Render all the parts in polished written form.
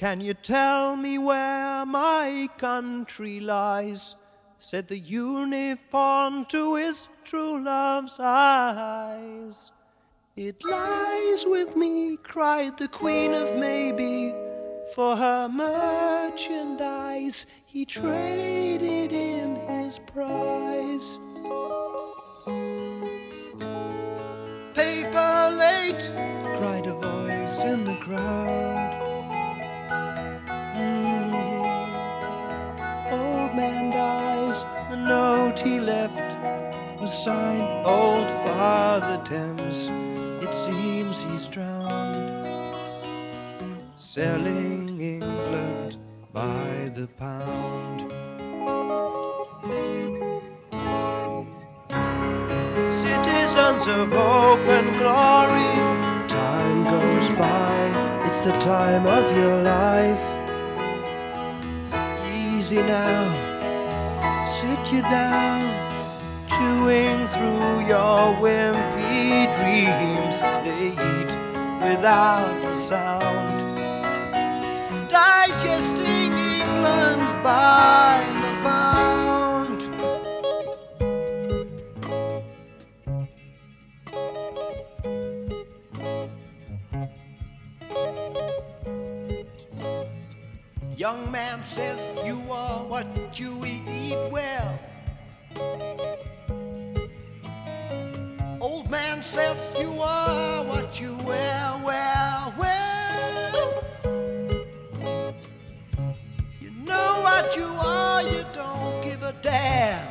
Can you tell me where my country lies? Said the unicorn to his true love's eyes. It lies with me, cried the Queen of Maybe. For her merchandise he traded in his prize. Paper late, cried a voice in the crowd. Old man dies, the note he left was signed Old Father Thames. It seems he's drowned, selling England by the pound. Citizens of hope and glory, time goes by, it's the time of your life. Easy now, sit you down, chewing through your wimpy dreams. They eat without a sound, digesting England by the pound. Young man says you are what you eat well. Old man says you are what you wear, well, well. You know what you are, you don't give a damn.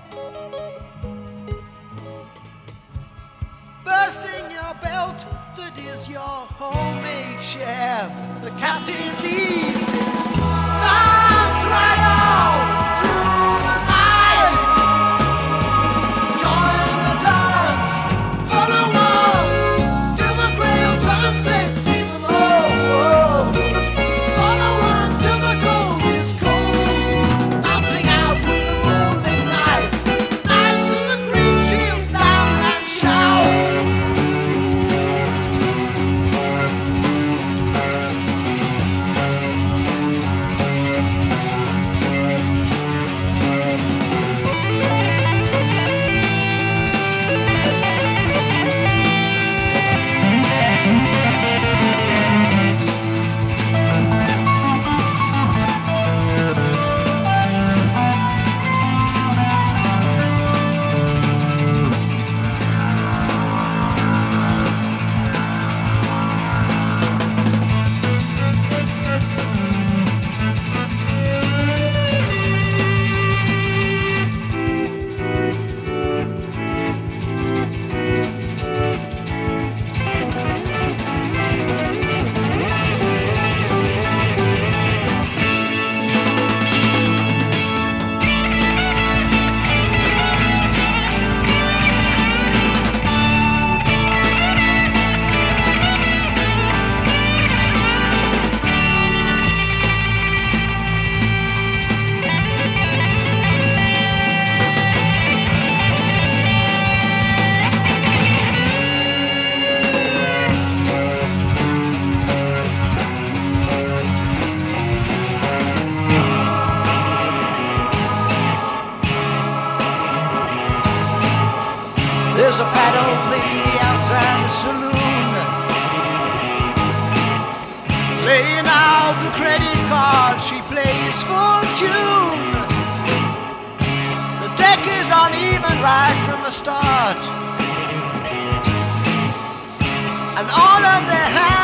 Bursting your belt, that is your homemade sham. The captain leaves his arms right out through the night. Join the dance, follow on till the grey of sunset, see them all. Follow on till the gold is cold, dancing out with the rolling night. Knights in the green shields down and shout. There's a fat old lady outside the saloon, laying out the credit card, she plays for tune. The deck is uneven right from the start, and all of their hands